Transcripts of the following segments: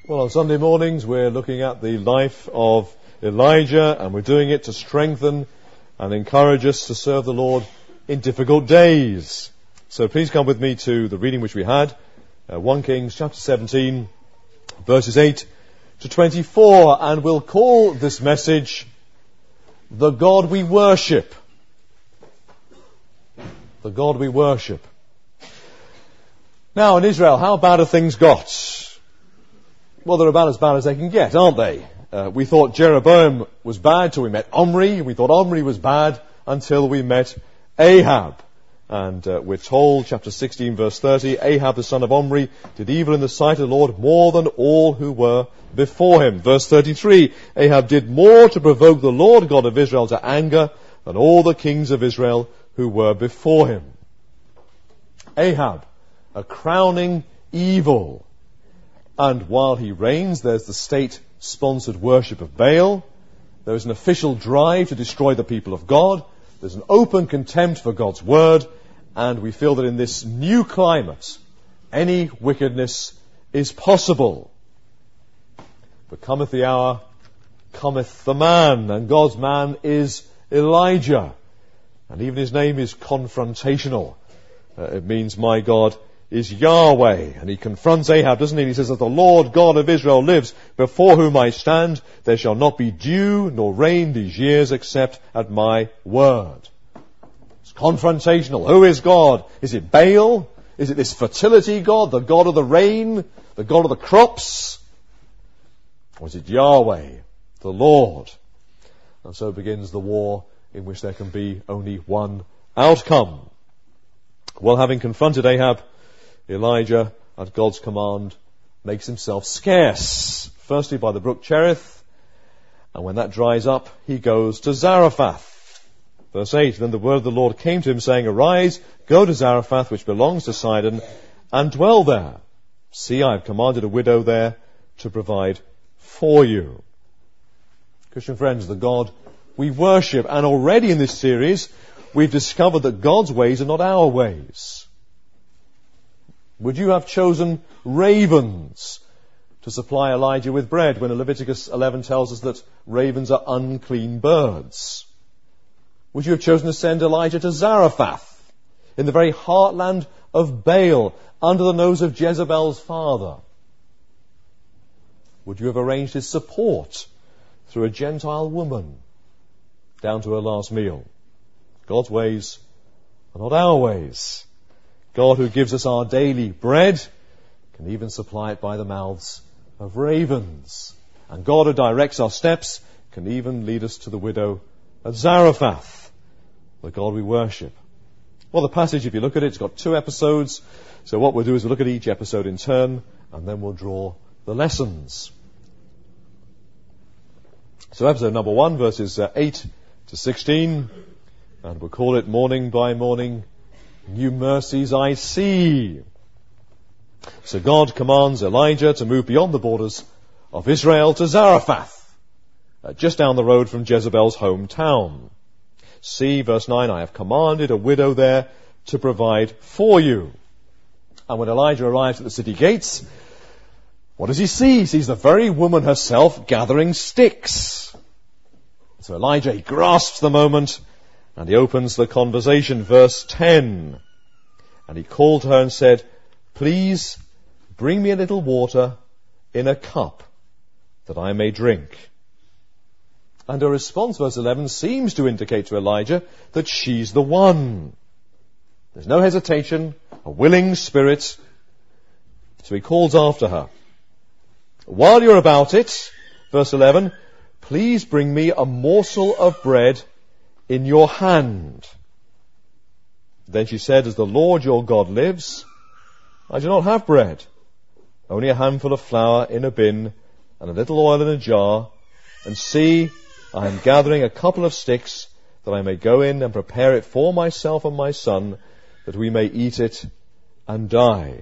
Well, on Sunday mornings we're looking at the life of Elijah, and we're doing it to strengthen and encourage us to serve the Lord in difficult days. So please come with me to the reading which we had, 1 Kings chapter 17, verses 8 to 24, and we'll call this message, The God We Worship. The God We Worship. Now in Israel, how bad have things got? Well, they're about as bad as they can get, aren't they? We thought Jeroboam was bad till we met Omri. We thought Omri was bad until we met Ahab. And we're told, chapter 16, verse 30, Ahab the son of Omri did evil in the sight of the Lord more than all who were before him. Verse 33, Ahab did more to provoke the Lord God of Israel to anger than all the kings of Israel who were before him. Ahab, a crowning evil. And while he reigns, there's the state-sponsored worship of Baal. There's an official drive to destroy the people of God. There's an open contempt for God's word. And we feel that in this new climate, any wickedness is possible. But cometh the hour, cometh the man. And God's man is Elijah. And even his name is confrontational. It means my God is Yahweh. And he confronts Ahab, doesn't he? And he says that the Lord God of Israel lives, before whom I stand. There shall not be dew nor rain these years except at my word. It's confrontational. Who is God? Is it Baal? Is it this fertility God, the God of the rain, the God of the crops? Or is it Yahweh, the Lord? And so begins the war in which there can be only one outcome. Well, having confronted Ahab, Elijah, at God's command, makes himself scarce. Firstly by the brook Cherith, and when that dries up, he goes to Zarephath. Verse 8, Then the word of the Lord came to him, saying, Arise, go to Zarephath, which belongs to Sidon, and dwell there. See, I have commanded a widow there to provide for you. Christian friends, the God we worship, and already in this series, we've discovered that God's ways are not our ways. Would you have chosen ravens to supply Elijah with bread when Leviticus 11 tells us that ravens are unclean birds? Would you have chosen to send Elijah to Zarephath, in the very heartland of Baal, under the nose of Jezebel's father? Would you have arranged his support through a Gentile woman down to her last meal? God's ways are not our ways. God, who gives us our daily bread, can even supply it by the mouths of ravens. And God, who directs our steps, can even lead us to the widow at Zarephath, the God we worship. Well, the passage, if you look at it, it's got 2 episodes. So what we'll do is we'll look at each episode in turn, and then we'll draw the lessons. So episode number 1, verses 8 to 16, and we'll call it Morning by Morning, New Mercies I See. So God commands Elijah to move beyond the borders of Israel to Zarephath, just down the road from Jezebel's hometown. See, verse 9, I have commanded a widow there to provide for you. And when Elijah arrives at the city gates, what does he see? He sees the very woman herself gathering sticks. So Elijah, he grasps the moment, and he opens the conversation, verse 10. And he called to her and said, Please bring me a little water in a cup that I may drink. And her response, verse 11, seems to indicate to Elijah that she's the one. There's no hesitation, a willing spirit. So he calls after her. While you're about it, verse 11, please bring me a morsel of bread in your hand. Then she said, As the Lord your God lives, I do not have bread, only a handful of flour in a bin and a little oil in a jar. And see, I am gathering a couple of sticks that I may go in and prepare it for myself and my son, that we may eat it and die.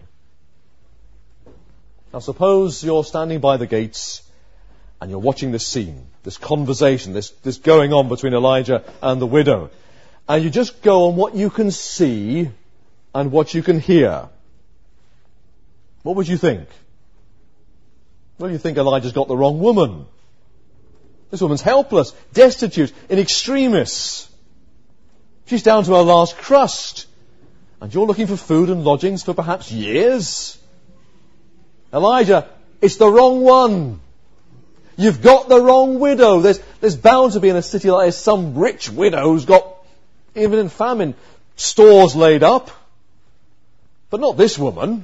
Now suppose you're standing by the gates and you're watching this scene, this conversation, this going on between Elijah and the widow. And you just go on what you can see and what you can hear. What would you think? Well, you think Elijah's got the wrong woman. This woman's helpless, destitute, in extremis. She's down to her last crust. And you're looking for food and lodgings for perhaps years? Elijah, it's the wrong one. You've got the wrong widow. There's bound to be in a city like this some rich widow who's got, even in famine, stores laid up. But not this woman.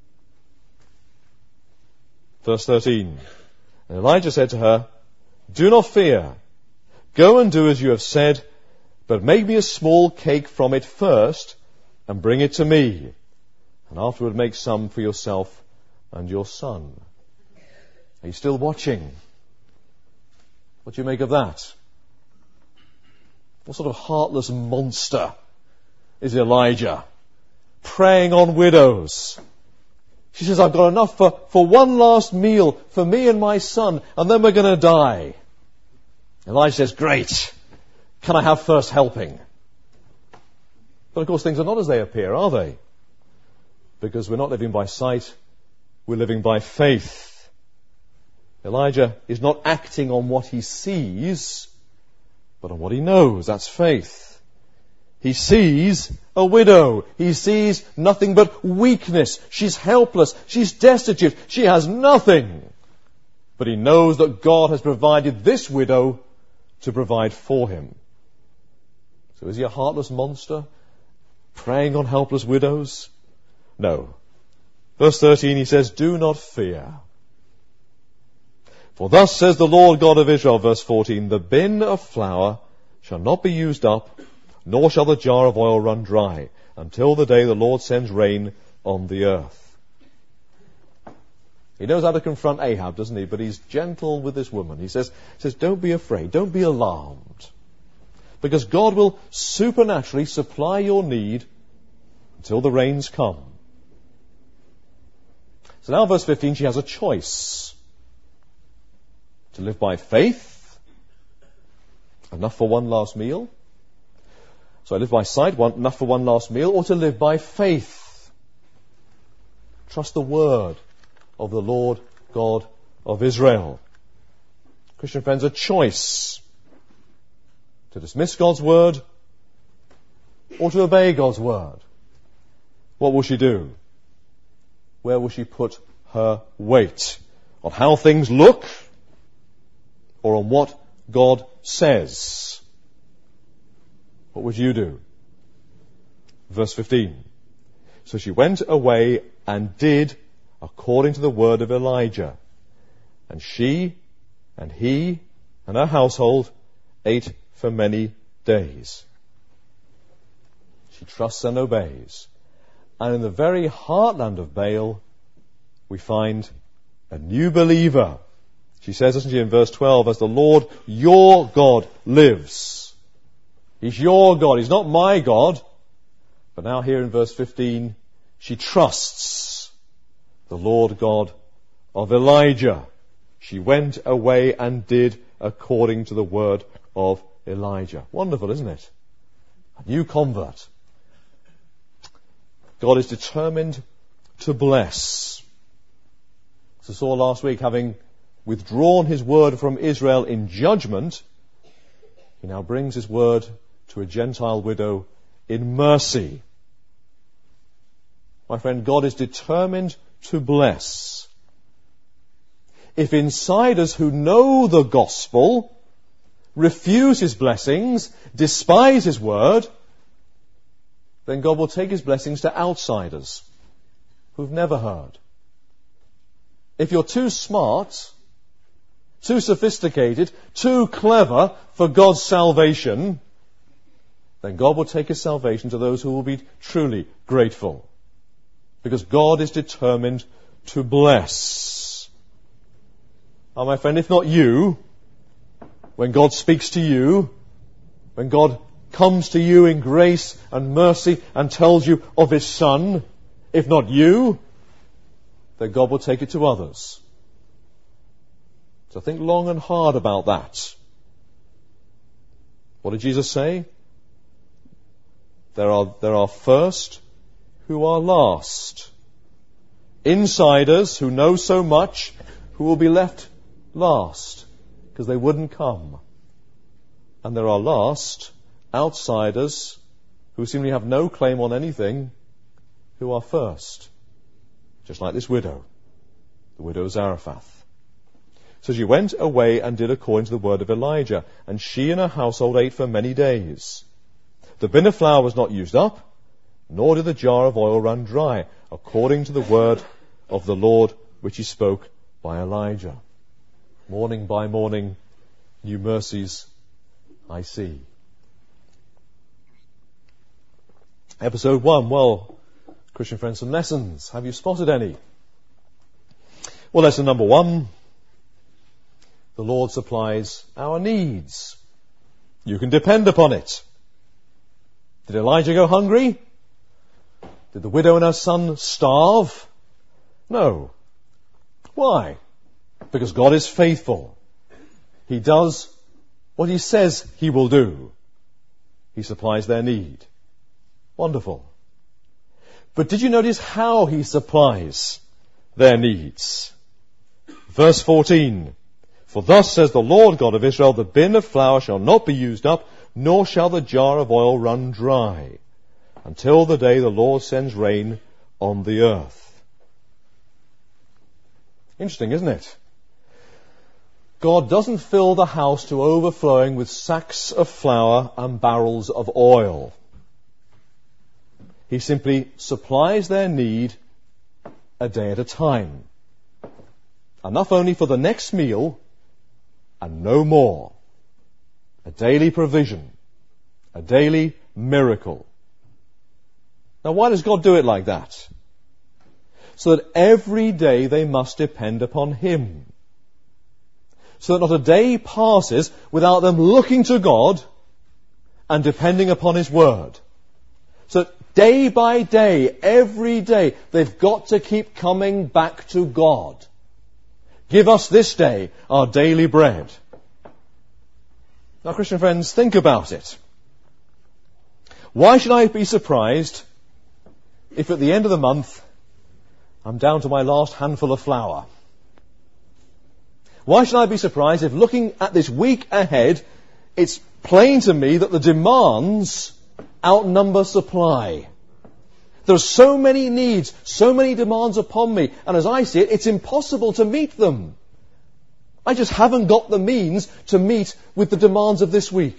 Verse 13. And Elijah said to her, do not fear. Go and do as you have said, but make me a small cake from it first, and bring it to me. And afterward make some for yourself and your son. Are you still watching? What do you make of that? What sort of heartless monster is Elijah? Preying on widows. She says, I've got enough for one last meal for me and my son, and then we're going to die. Elijah says, great. Can I have first helping? But of course things are not as they appear, are they? Because we're not living by sight, we're living by faith. Elijah is not acting on what he sees, but on what he knows. That's faith. He sees a widow. He sees nothing but weakness. She's helpless. She's destitute. She has nothing. But he knows that God has provided this widow to provide for him. So is he a heartless monster, preying on helpless widows? No. Verse 13, he says, do not fear. For thus says the Lord God of Israel, verse 14, the bin of flour shall not be used up, nor shall the jar of oil run dry, until the day the Lord sends rain on the earth. He knows how to confront Ahab, doesn't he? But he's gentle with this woman. He says, don't be afraid, don't be alarmed, because God will supernaturally supply your need until the rains come. So now verse 15, she has a choice. To live by faith, enough for one last meal. So I live by sight, enough for one last meal, or to live by faith. Trust the word of the Lord God of Israel. Christian friends, a choice. To dismiss God's word or to obey God's word. What will she do? Where will she put her weight? On how things look or on what God says? What would you do? Verse 15. So she went away and did according to the word of Elijah. And she and he and her household ate for many days. She trusts and obeys. And in the very heartland of Baal, we find a new believer. She says, doesn't she, in verse 12, as the Lord your God lives. He's your God. He's not my God. But now here in verse 15, she trusts the Lord God of Elijah. She went away and did according to the word of Elijah. Wonderful, isn't it? A new convert. God is determined to bless. As I saw last week, having withdrawn his word from Israel in judgment, he now brings his word to a Gentile widow in mercy. My friend, God is determined to bless. If insiders who know the gospel refuse his blessings, despise his word, then God will take his blessings to outsiders who've never heard. If you're too smart, too sophisticated, too clever for God's salvation, then God will take his salvation to those who will be truly grateful. Because God is determined to bless. Oh, my friend, if not you, when God speaks to you, when God comes to you in grace and mercy and tells you of his Son, if not you, then God will take it to others. So think long and hard about that. What did Jesus say? There are first who are last. Insiders who know so much, who will be left last because they wouldn't come. And there are last outsiders who seemingly have no claim on anything who are first. Just like this widow, the widow of Zarephath. So she went away and did according to the word of Elijah, and she and her household ate for many days. The bin of flour was not used up, nor did the jar of oil run dry, according to the word of the Lord which he spoke by Elijah. Morning by morning, new mercies I see. Episode 1, well, Christian friends, some lessons. Have you spotted any? Well, lesson number 1, the Lord supplies our needs. You can depend upon it. Did Elijah go hungry? Did the widow and her son starve? No. Why? Because God is faithful. He does what he says he will do. He supplies their need. Wonderful. But did you notice how he supplies their needs? Verse 14. For thus says the Lord God of Israel, the bin of flour shall not be used up, nor shall the jar of oil run dry, until the day the Lord sends rain on the earth. Interesting, isn't it? God doesn't fill the house to overflowing with sacks of flour and barrels of oil. He simply supplies their need a day at a time. Enough only for the next meal and no more. A daily provision. A daily miracle. Now why does God do it like that? So that every day they must depend upon him. So that not a day passes without them looking to God and depending upon his word. So that day by day, every day, they've got to keep coming back to God. Give us this day our daily bread. Now, Christian friends, think about it. Why should I be surprised if at the end of the month I'm down to my last handful of flour? Why should I be surprised if looking at this week ahead, it's plain to me that the demands outnumber supply? There are so many needs, so many demands upon me, and as I see it, it's impossible to meet them. I just haven't got the means to meet with the demands of this week.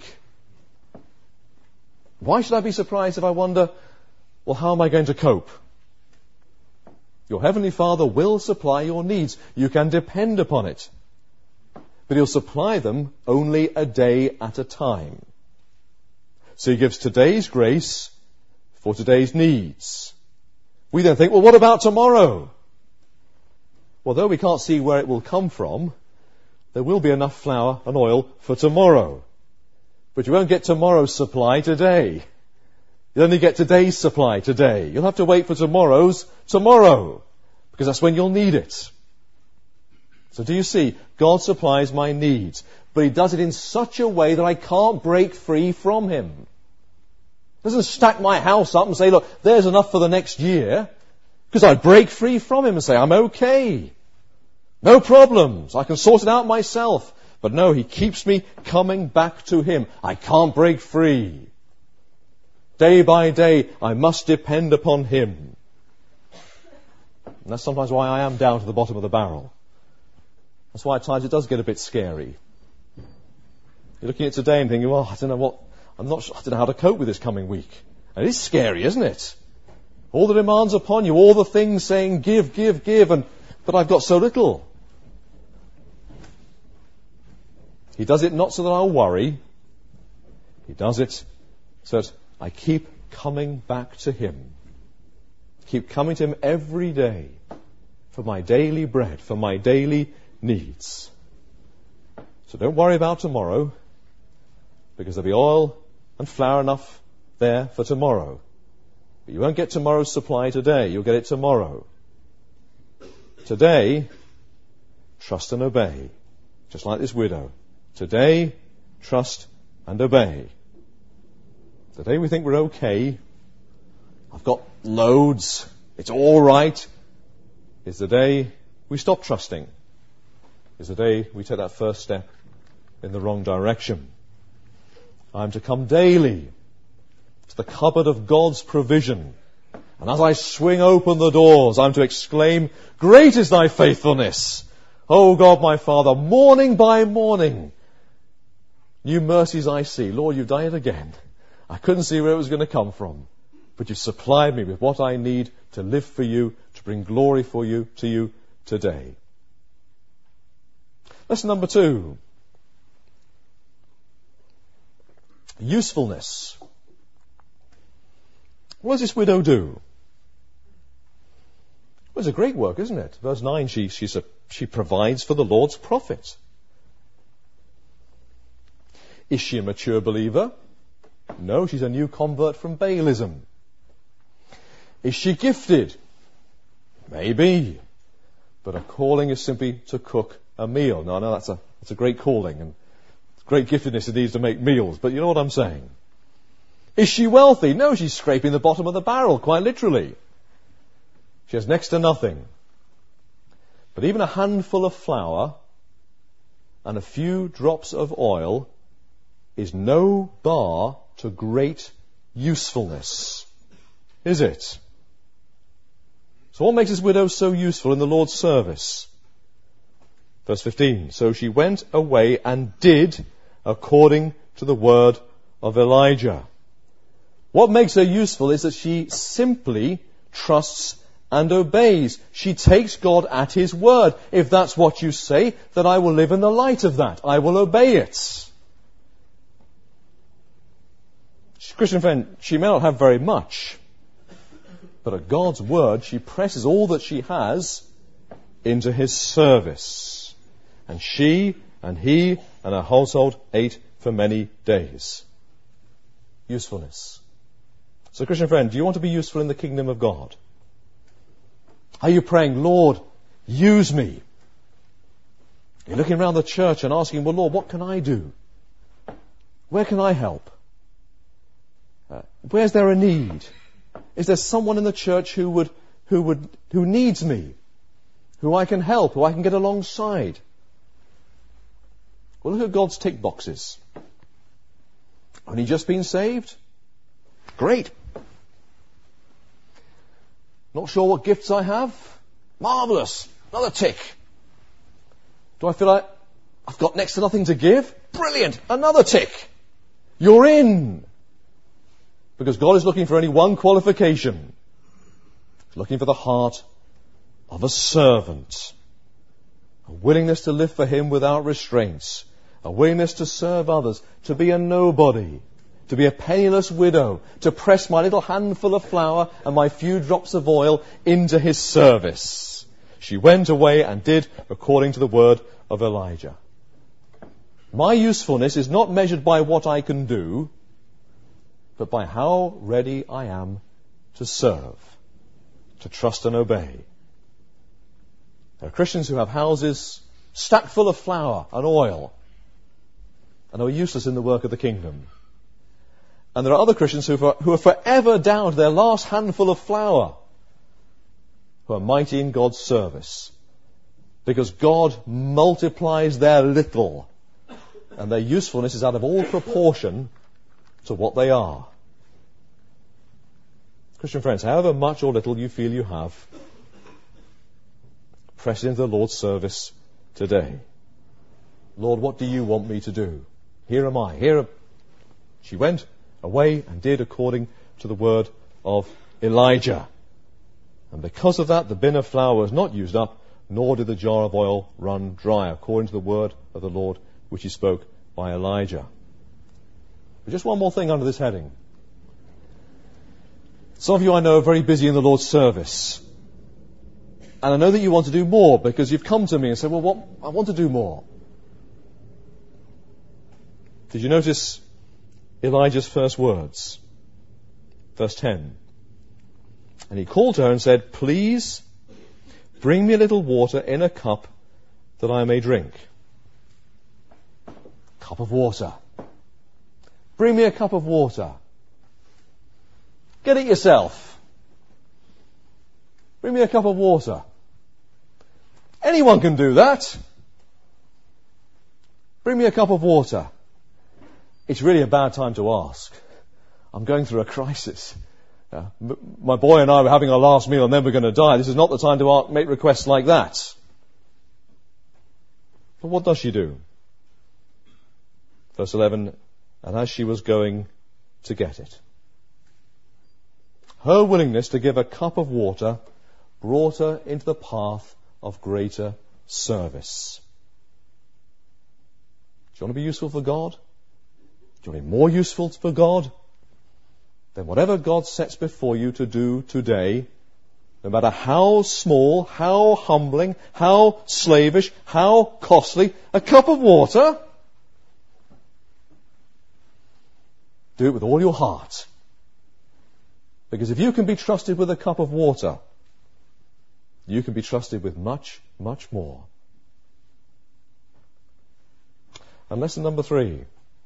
Why should I be surprised if I wonder, well, how am I going to cope? Your Heavenly Father will supply your needs. You can depend upon it. But he'll supply them only a day at a time. So he gives today's grace for today's needs. We then think, well, what about tomorrow? Well, though we can't see where it will come from, there will be enough flour and oil for tomorrow. But you won't get tomorrow's supply today. You'll only get today's supply today. You'll have to wait for tomorrow's tomorrow, because that's when you'll need it. So do you see? God supplies my needs, but he does it in such a way that I can't break free from him. He doesn't stack my house up and say, look, there's enough for the next year, because I'd break free from him and say, I'm okay. No problems. I can sort it out myself. But no, he keeps me coming back to him. I can't break free. Day by day, I must depend upon him. And that's sometimes why I am down to the bottom of the barrel. That's why at times it does get a bit scary. You're looking at today and thinking, well, I don't know how to cope with this coming week. And it is scary, isn't it? All the demands upon you, all the things saying, give, but I've got so little. He does it not so that I'll worry. He does it so that I keep coming back to him. Keep coming to him every day for my daily bread, for my daily needs. So don't worry about tomorrow, because there'll be oil and flour enough there for tomorrow. But you won't get tomorrow's supply today. You'll get it tomorrow. Today, trust and obey. Just like this widow. Today, trust and obey. Today we think we're okay. I've got loads. It's all right. It's the day we stop trusting is the day we take that first step in the wrong direction. I'm to come daily to the cupboard of God's provision. And as I swing open the doors, I'm to exclaim, "Great is thy faithfulness, O God my Father, morning by morning. New mercies I see." Lord, you've done it again. I couldn't see where it was going to come from, but you've supplied me with what I need to live for you, to bring glory to you today. Lesson number 2. Usefulness. What does this widow do? Well, it's a great work, isn't it? Verse 9, she provides for the Lord's profit. Is she a mature believer? No, she's a new convert from Baalism. Is she gifted? Maybe. But her calling is simply to cook a meal. No, that's a great calling, and great giftedness it needs to make meals, but you know what I'm saying. Is she wealthy? No, she's scraping the bottom of the barrel, quite literally. She has next to nothing. But even a handful of flour and a few drops of oil is no bar to great usefulness, is it? So what makes this widow so useful in the Lord's service? Verse 15, so she went away and did according to the word of Elijah. What makes her useful is that she simply trusts and obeys. She takes God at His word. If that's what you say, then I will live in the light of that. I will obey it. Christian friend, she may not have very much, but at God's word, she presses all that she has into His service. And she and he and her household ate for many days. Usefulness. So, Christian friend, do you want to be useful in the kingdom of God? Are you praying, "Lord, use me"? You're looking around the church and asking, "Well, Lord, what can I do? Where can I help? Where's there a need? Is there someone in the church who needs me? Who I can help? Who I can get alongside?" Well, look at God's tick boxes. Only just been saved? Great. Not sure what gifts I have? Marvellous. Another tick. Do I feel like I've got next to nothing to give? Brilliant. Another tick. You're in. Because God is looking for only one qualification. He's looking for the heart of a servant. A willingness to live for Him without restraints. A willingness to serve others. To be a nobody. To be a penniless widow. To press my little handful of flour and my few drops of oil into His service. She went away and did according to the word of Elijah. My usefulness is not measured by what I can do, but by how ready I am to serve, to trust and obey. There are Christians who have houses stacked full of flour and oil and are useless in the work of the kingdom. And there are other Christians who are forever down to their last handful of flour, who are mighty in God's service, because God multiplies their little, and their usefulness is out of all proportion to what they are. Christian friends, however much or little you feel you have, press into the Lord's service today. Lord, what do you want me to do? Here am I. She went away and did according to the word of Elijah. And because of that, the bin of flour was not used up, nor did the jar of oil run dry, according to the word of the Lord, which He spoke by Elijah. But just one more thing under this heading. Some of you I know are very busy in the Lord's service. And I know that you want to do more, because you've come to me and said, "Well, I want to do more." Did you notice Elijah's first words? Verse 10. And he called to her and said, "Please bring me a little water in a cup that I may drink." Cup of water. Bring me a cup of water. Get it yourself. Bring me a cup of water. Anyone can do that. bring me a cup of water. It's really a bad time to ask. I'm going through a crisis. My boy and I were having our last meal and then we're going to die. This is not the time to make requests like that. But what does she do? Verse 11, and as she was going to get it, her willingness to give a cup of water brought her into the path of greater service. Do you want to be useful for God? Do you want to be more useful for God? Then whatever God sets before you to do today, no matter how small, how humbling, how slavish, how costly, a cup of water, do it with all your heart. Because if you can be trusted with a cup of water, you can be trusted with much, much more. And lesson number 3.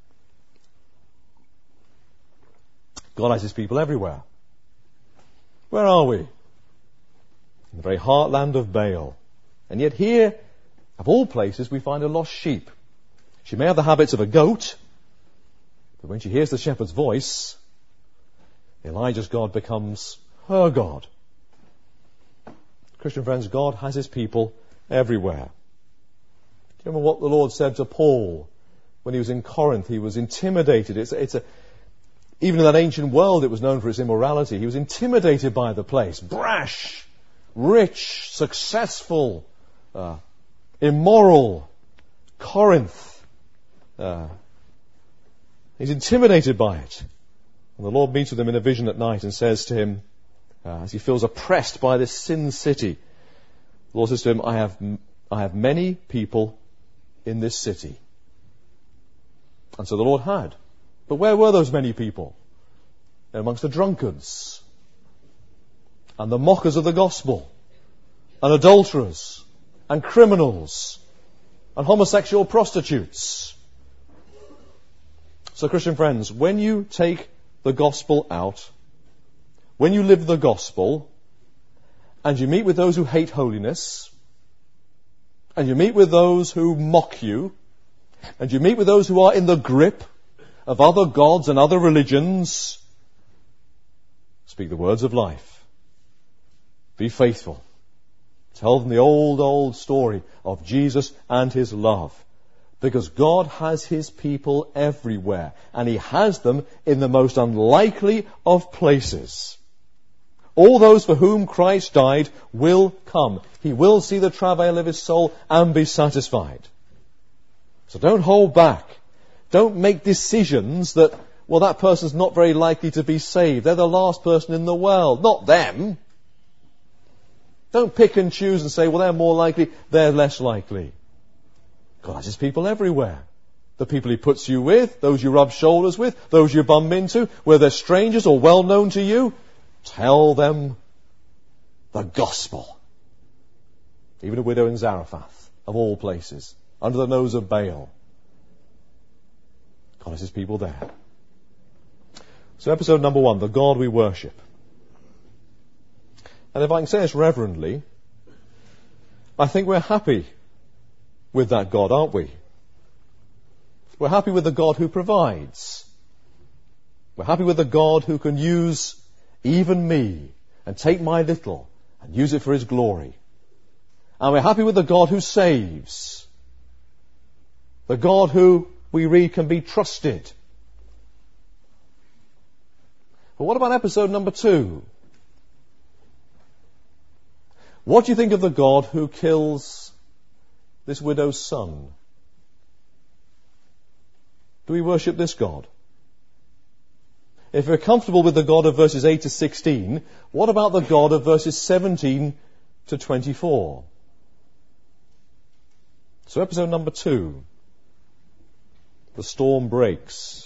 God has his people everywhere. Where are we? In the very heartland of Baal. And yet here, of all places, we find a lost sheep. She may have the habits of a goat, but when she hears the shepherd's voice, Elijah's God becomes her God. Christian friends, God has his people everywhere. Do you remember what the Lord said to Paul when he was in Corinth? He was intimidated. Even in that ancient world, it was known for its immorality. He was intimidated by the place. Brash, rich, successful, immoral. Corinth. He's intimidated by it. And the Lord meets with him in a vision at night and says to him, as he feels oppressed by this sin city, the Lord says to him, I have many people in this city. And so the Lord had. But where were those many people? They're amongst the drunkards and the mockers of the gospel and adulterers and criminals and homosexual prostitutes. So Christian friends, when you take the gospel out, when you live the gospel, and you meet with those who hate holiness, and you meet with those who mock you, and you meet with those who are in the grip of other gods and other religions, speak the words of life. Be faithful. Tell them the old story of Jesus and his love. Because God has his people everywhere, and he has them in the most unlikely of places. All those for whom Christ died will come. He will see the travail of his soul and be satisfied. So don't hold back. Don't make decisions that, well, that person's not very likely to be saved. They're the last person in the world. Not them. Don't pick and choose and say, well, they're more likely, they're less likely. God has his people everywhere. The people he puts you with, those you rub shoulders with, those you bump into, whether they're strangers or well known to you, tell them the gospel. Even a widow in Zarephath, of all places, under the nose of Baal. God has his people there. So episode number 1, the God we worship. And if I can say this reverently, I think we're happy with that God, aren't we? We're happy with the God who provides. We're happy with the God who can use even me and take my little and use it for his glory. And we're happy with the God who saves. The God who we read can be trusted. But what about episode number 2? What do you think of the God who kills this widow's son? Do we worship this God? If we're comfortable with the God of verses 8 to 16, what about the God of verses 17 to 24? So episode number 2. The storm breaks.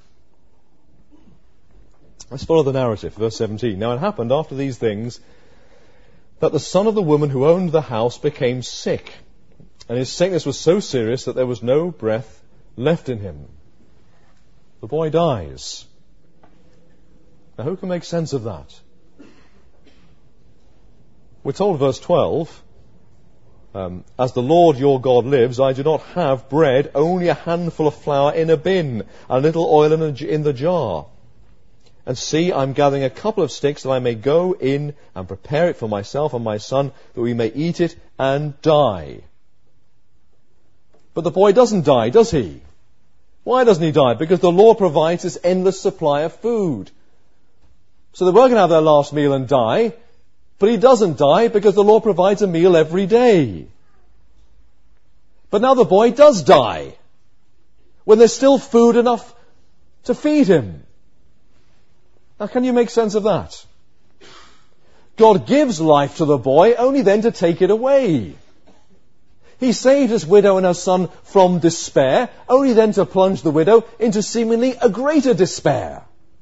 Let's follow the narrative, verse 17. Now it happened after these things that the son of the woman who owned the house became sick, and his sickness was so serious that there was no breath left in him. The boy dies. Now who can make sense of that? We're told, verse 12, As the Lord your God lives, I do not have bread, only a handful of flour in a bin, and a little oil in the jar. And see, I'm gathering a couple of sticks that I may go in and prepare it for myself and my son, that we may eat it and die. But the boy doesn't die, does he? Why doesn't he die? Because the Lord provides this endless supply of food. So they were going to have their last meal and die, but he doesn't die because the Lord provides a meal every day. But now the boy does die, when there's still food enough to feed him. Now, can you make sense of that? God gives life to the boy, only then to take it away. He saved his widow and her son from despair, only then to plunge the widow into seemingly a greater despair.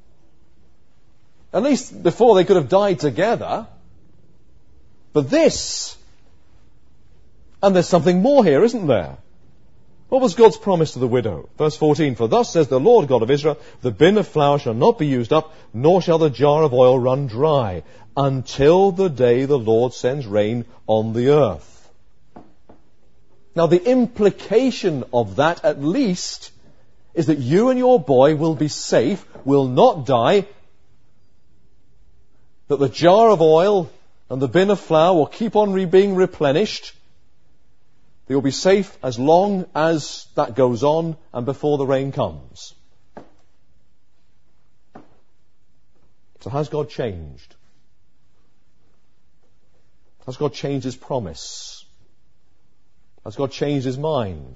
At least before they could have died together. But this, and there's something more here, isn't there? What was God's promise to the widow? Verse 14, for thus says the Lord God of Israel, the bin of flour shall not be used up, nor shall the jar of oil run dry, until the day the Lord sends rain on the earth. Now the implication of that, at least, is that you and your boy will be safe, will not die, that the jar of oil and the bin of flour will keep on being replenished. They will be safe as long as that goes on and before the rain comes. So has God changed? Has God changed his promise? Has God changed his mind?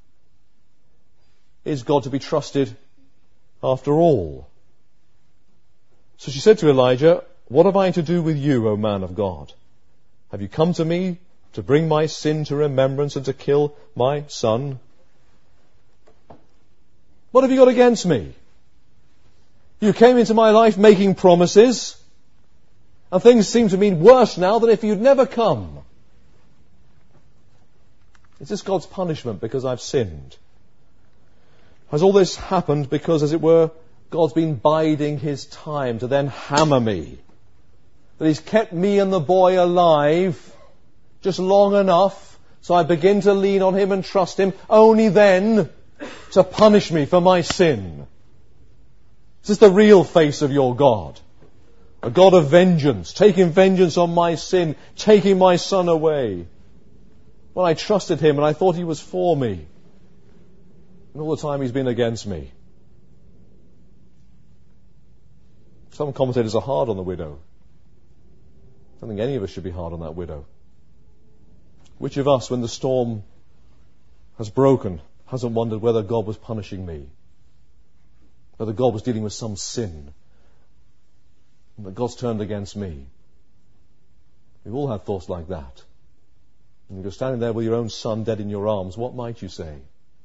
Is God to be trusted after all? So she said to Elijah, what have I to do with you, O man of God? Have you come to me to bring my sin to remembrance and to kill my son? What have you got against me? You came into my life making promises, and things seem to me worse now than if you'd never come. Is this God's punishment because I've sinned? Has all this happened because, as it were, God's been biding his time to then hammer me? That he's kept me and the boy alive just long enough so I begin to lean on him and trust him, only then to punish me for my sin? Is this the real face of your God? A God of vengeance, taking vengeance on my sin, taking my son away. When I trusted him and I thought he was for me, and all the time he's been against me. Some commentators are hard on the widow. I don't think any of us should be hard on that widow. Which of us, when the storm has broken, hasn't wondered whether God was punishing me? Whether God was dealing with some sin? And that God's turned against me? We've all had thoughts like that. And you're standing there with your own son dead in your arms, what might you say?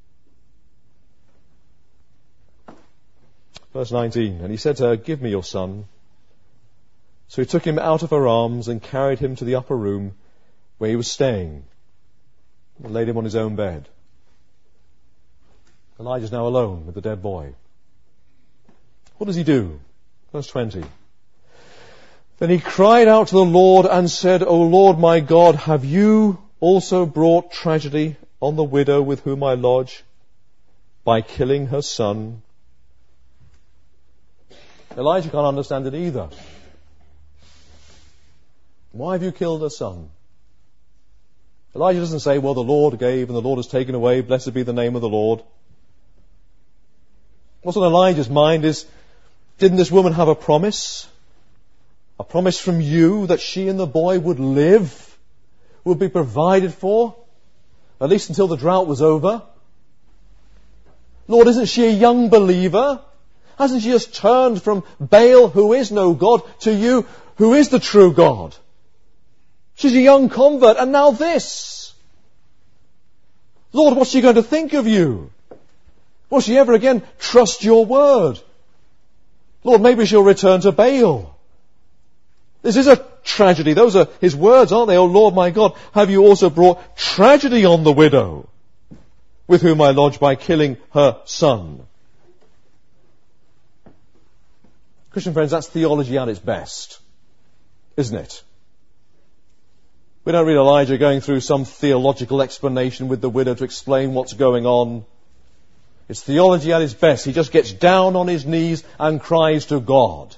Verse 19, and he said to her, give me your son. So he took him out of her arms and carried him to the upper room where he was staying, and laid him on his own bed. Elijah's now alone with the dead boy. What does he do? Verse 20. Then he cried out to the Lord and said, O Lord my God, have you also brought tragedy on the widow with whom I lodge by killing her son? Elijah can't understand it either. Why have you killed her son? Elijah doesn't say, well, the Lord gave and the Lord has taken away, blessed be the name of the Lord. What's on Elijah's mind is, didn't this woman have a promise? A promise from you that she and the boy would live, would be provided for, at least until the drought was over? Lord, isn't she a young believer? Hasn't she just turned from Baal, who is no God, to you, who is the true God? She's a young convert, and now this. Lord, what's she going to think of you? Will she ever again trust your word? Lord, maybe she'll return to Baal. This is a tragedy. Those are his words, aren't they? Oh Lord my God, have you also brought tragedy on the widow with whom I lodge by killing her son? Christian friends, that's theology at its best, isn't it? We don't read Elijah going through some theological explanation with the widow to explain what's going on. It's theology at its best. He just gets down on his knees and cries to God.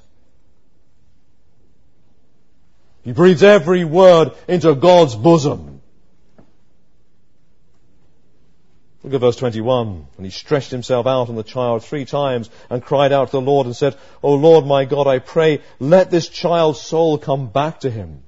He breathes every word into God's bosom. Look at verse 21. And he stretched himself out on the child 3 times and cried out to the Lord and said, O Lord my God, I pray, let this child's soul come back to him.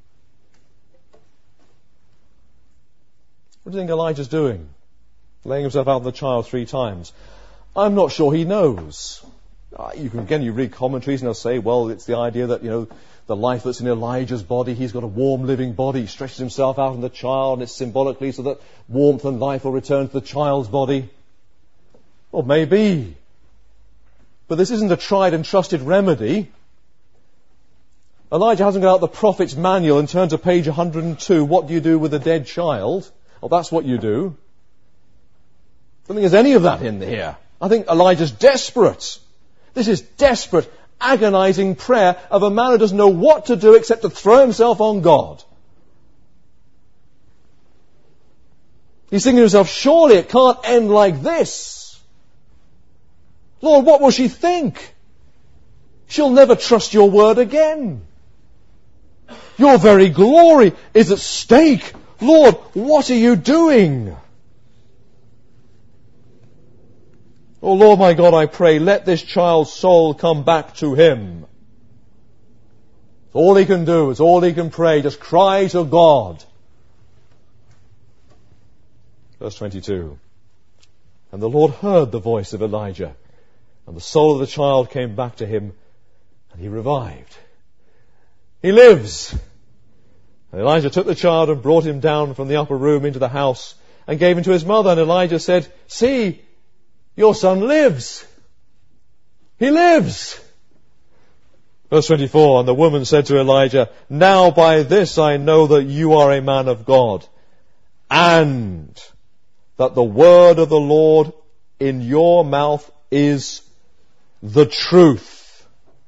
What do you think Elijah's doing? Laying himself out on the child 3 times. I'm not sure he knows. You read commentaries and they'll say, well, it's the idea that, the life that's in Elijah's body, he's got a warm living body, he stretches himself out on the child, and it's symbolically so that warmth and life will return to the child's body. Well, maybe. But this isn't a tried and trusted remedy. Elijah hasn't got out the prophet's manual and turned to page 102, what do you do with a dead child? Well, that's what you do. I don't think there's any of that in here. I think Elijah's desperate. This is desperate, agonizing prayer of a man who doesn't know what to do except to throw himself on God. He's thinking to himself, surely it can't end like this. Lord, what will she think? She'll never trust your word again. Your very glory is at stake. Lord, what are you doing? Oh Lord my God, I pray, let this child's soul come back to him. It's all he can do, it's all he can pray, just cry to God. Verse 22. And the Lord heard the voice of Elijah, and the soul of the child came back to him, and he revived. He lives. And Elijah took the child and brought him down from the upper room into the house, and gave him to his mother, and Elijah said, see, your son lives. He lives. Verse 24, and the woman said to Elijah, now by this I know that you are a man of God, and that the word of the Lord in your mouth is the truth.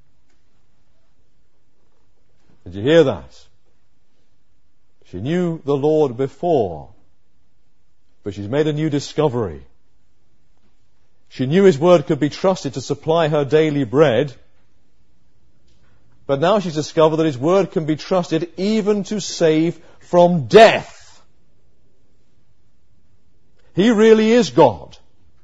Did you hear that? She knew the Lord before, but she's made a new discovery. She knew his word could be trusted to supply her daily bread, but now she's discovered that his word can be trusted even to save from death. He really is God.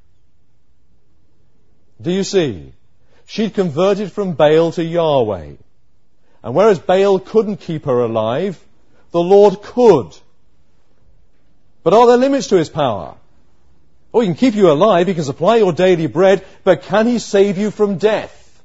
Do you see? She'd converted from Baal to Yahweh. And whereas Baal couldn't keep her alive, the Lord could. But are there limits to his power? Oh, he can keep you alive, he can supply your daily bread, but can he save you from death?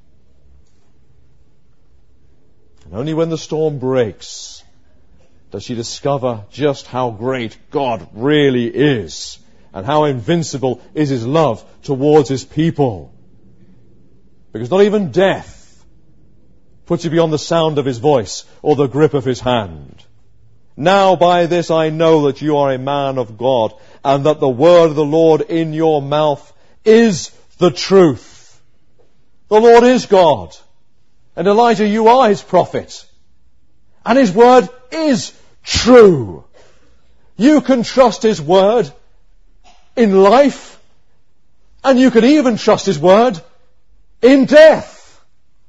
And only when the storm breaks does she discover just how great God really is, and how invincible is his love towards his people. Because not even death puts you beyond the sound of his voice or the grip of his hand. Now by this I know that you are a man of God, and that the word of the Lord in your mouth is the truth. The Lord is God. And Elijah, you are his prophet. And his word is true. You can trust his word in life, and you can even trust his word in death.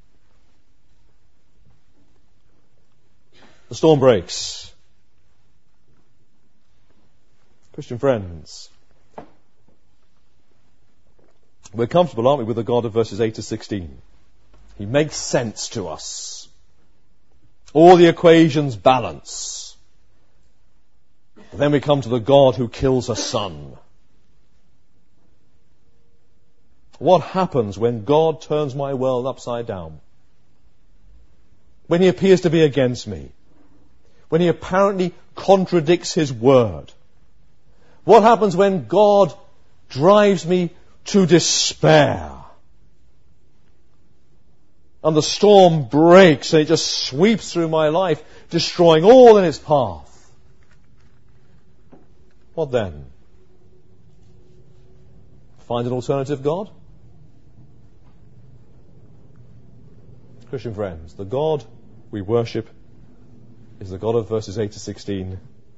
The storm breaks. Christian friends, we're comfortable, aren't we, with the God of verses 8 to 16. He makes sense to us. All the equations balance. And then we come to the God who kills a son. What happens when God turns my world upside down? When he appears to be against me? When he apparently contradicts his word? What happens when God drives me to despair? And the storm breaks and it just sweeps through my life, destroying all in its path. What then? Find an alternative God? Christian friends, the God we worship is the God of verses 8 to 16,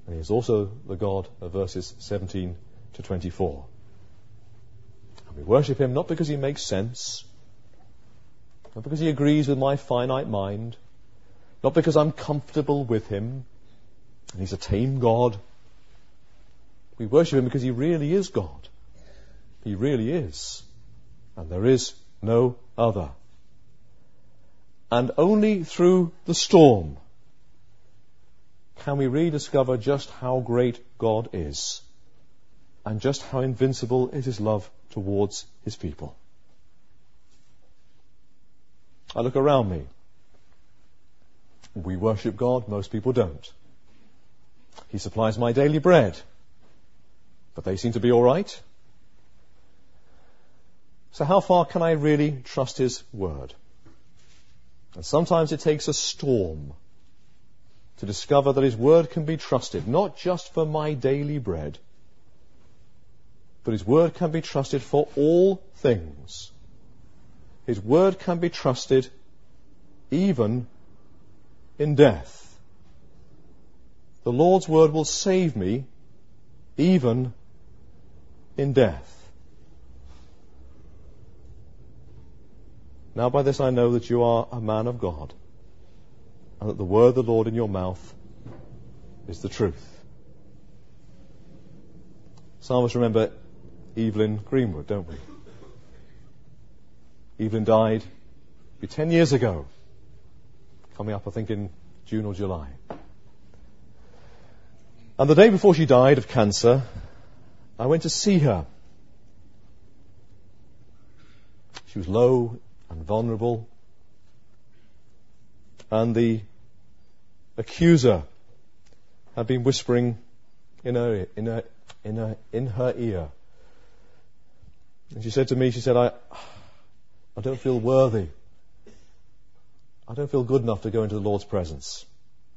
And he is also the God of verses 17 to 24. And we worship him not because he makes sense, not because he agrees with my finite mind, not because I'm comfortable with him, and he's a tame God. We worship him because he really is God. He really is. And there is no other. And only through the storm can we rediscover just how great God is and just how invincible is his love towards his people. I look around me. We worship God, most people don't. He supplies my daily bread, but they seem to be all right. So how far can I really trust his word? And sometimes it takes a storm to discover that his word can be trusted, not just for my daily bread, but his word can be trusted for all things. His word can be trusted even in death. The Lord's word will save me even in death. Now by this I know that you are a man of God, and that the word of the Lord in your mouth is the truth. Some of us remember Evelyn Greenwood, don't we? Evelyn died 10 years ago, coming up I think in June or July. And the day before she died of cancer, I went to see her. She was low and vulnerable, and the accuser had been whispering in her ear. And she said to me, I don't feel worthy. I don't feel good enough to go into the Lord's presence.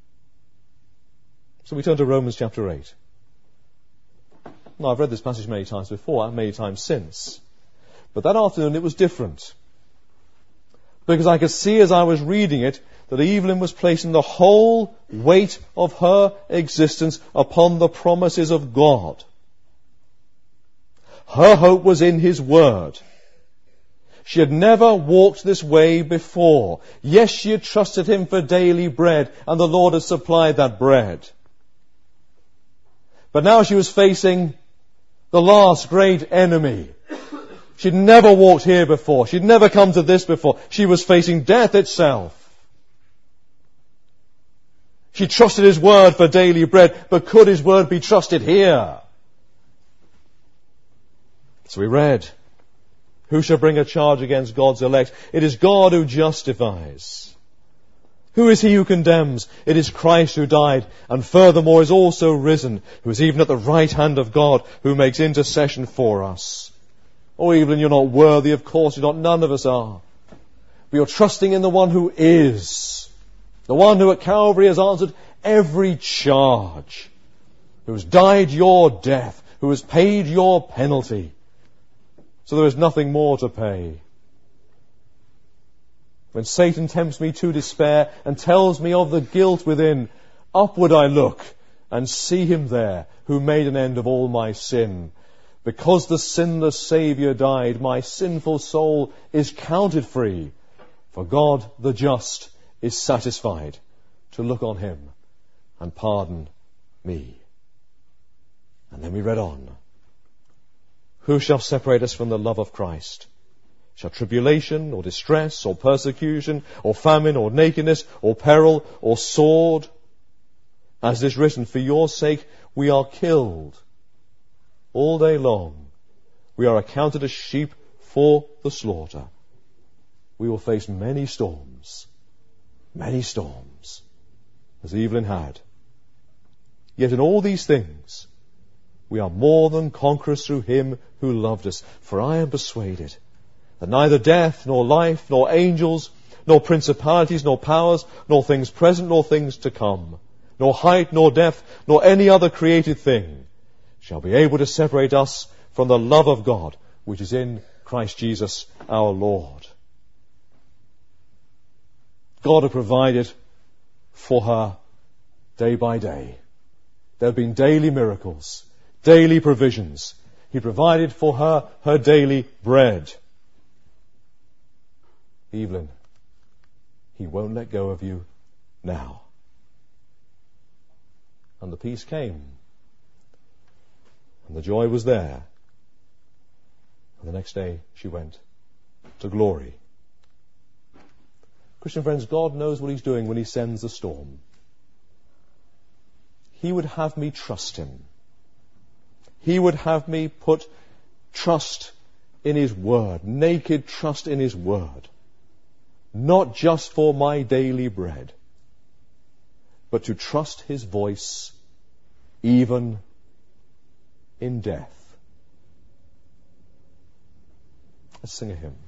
So we turn to Romans chapter 8. Now, I've read this passage many times before and many times since. But that afternoon it was different. Because I could see as I was reading it that Evelyn was placing the whole weight of her existence upon the promises of God. Her hope was in his word. She had never walked this way before. Yes, she had trusted him for daily bread, and the Lord had supplied that bread. But now she was facing the last great enemy. She'd never walked here before. She'd never come to this before. She was facing death itself. She trusted his word for daily bread, but could his word be trusted here? So we read, who shall bring a charge against God's elect? It is God who justifies. Who is he who condemns? It is Christ who died, and furthermore is also risen, who is even at the right hand of God, who makes intercession for us. Oh, Evelyn, you're not worthy, of course you're not, none of us are. But you're trusting in the one who is. The one who at Calvary has answered every charge. Who has died your death. Who has paid your penalty. So there is nothing more to pay. When Satan tempts me to despair and tells me of the guilt within, upward I look and see him there who made an end of all my sin. Because the sinless Saviour died, my sinful soul is counted free. For God the just is satisfied to look on him and pardon me. And then we read on. Who shall separate us from the love of Christ? Shall tribulation or distress or persecution or famine or nakedness or peril or sword? As it is written, for your sake we are killed. All day long we are accounted as sheep for the slaughter. We will face many storms, as Evelyn had. Yet in all these things we are more than conquerors through him who loved us. For I am persuaded that neither death, nor life, nor angels, nor principalities, nor powers, nor things present, nor things to come, nor height, nor depth, nor any other created thing shall be able to separate us from the love of God, which is in Christ Jesus our Lord. God had provided for her day by day. There had been daily miracles, daily provisions. He provided for her her daily bread. Evelyn, he won't let go of you now. And the peace came. And the joy was there. And the next day she went to glory. Christian friends, God knows what He's doing when He sends the storm. He would have me trust Him. He would have me put trust in His Word, naked trust in His Word. Not just for my daily bread, but to trust His voice even in death. Let's sing a hymn.